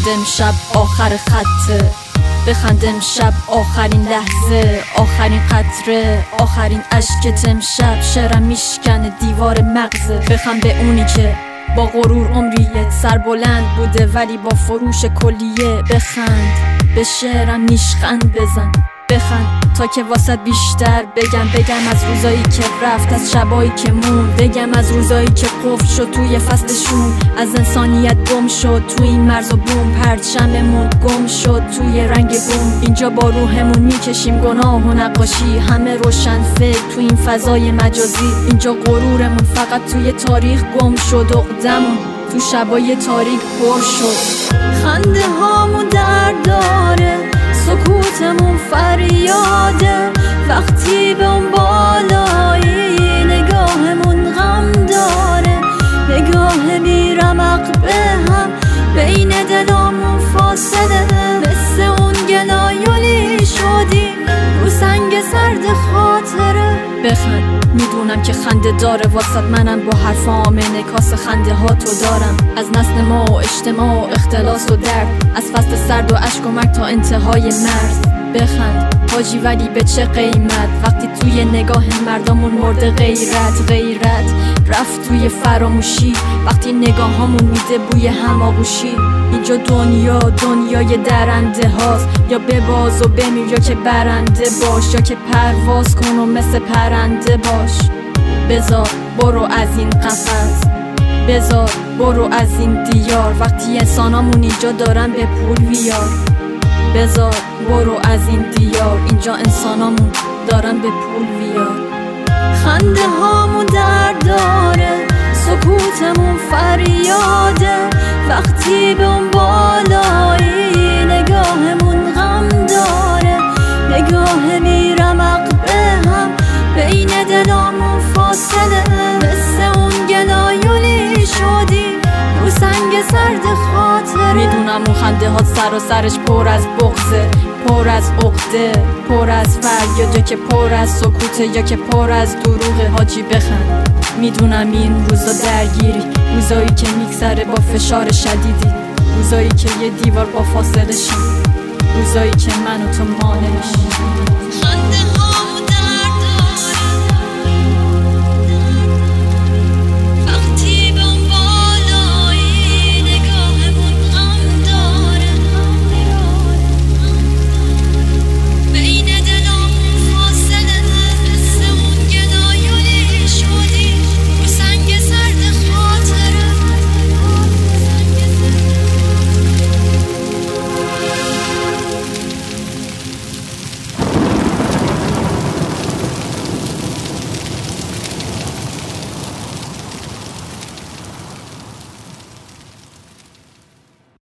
بخندم شب آخر خطه، بخندم شب آخرین لحظه، آخرین قطره، آخرین اشکت امشب شعرم میشکنه دیوار مغزه. بخند به اونی که با غرور عمریه سربلند بوده ولی با فروش کلیه. بخند به شعرم نیشخند بزن، بخند تا که واسط بیشتر بگم از روزایی که رفت، از شبایی که مون، بگم از روزایی که قفل شد توی فصلشون، از انسانیت گم شد توی این مرز و بوم، پرچممون گم شد توی رنگ بوم. اینجا با روحمون میکشیم گناه و نقاشی، همه روشن فکر توی این فضای مجازی. اینجا غرورمون فقط توی تاریخ گم شد، عقدمون تو شبای تاریک پر شد. خنده هامون درد داره، سکوتمون فریاده، وقتی به اون بالایی نگاهمون غم داره. نگاه بیرمق به هم بین دلامون فاصله، مثل اون گلایولی شدی رو سنگ سرد خاطره. بخند میدونم که خنده داره واسط، منم با حرفام انعکاس خنده ها تو دارم. از نسل ما و اجتماع و اختلاس و درد، از فصل سرد و اشک و مرگ تا انتهای مرز. بخند حاجی ولی به چه قیمت، وقتی توی نگاه مردمون مرده غیرت رفت توی فراموشی، وقتی نگاهامون میده بوی هماغوشی. اینجا دنیای درنده هاست، یا بباز و بمیر یا که برنده باش، یا که پرواز کن و مثل پرنده باش. بذار برو از این قفس، بذار برو از این دیار، وقتی انسانامون اینجا دارن به پول ویار. بذار برو از این دیار، اینجا انسانامون دارن به پول ویار. خنده هامون درد داره، سکوتمون فریاده، وقتی به اون بالایی نگاهمون غم داره. نگاه بیرمق به هم بین دلامون فاصله، مثل اون گلایولی شدی رو سنگ سرد خاطره. میدونم اون خنده هات سر و سرش پر از بغضه، پر از عقده، پر از فریاده که پر از سکوته یا که پر از دروغه. حاجی بخند میدونم این روزا درگیری، روزایی که میگذره با فشار شدیدی، روزایی که یه دیوار با فاصله شیم، روزایی که من و تو مانع میشیم.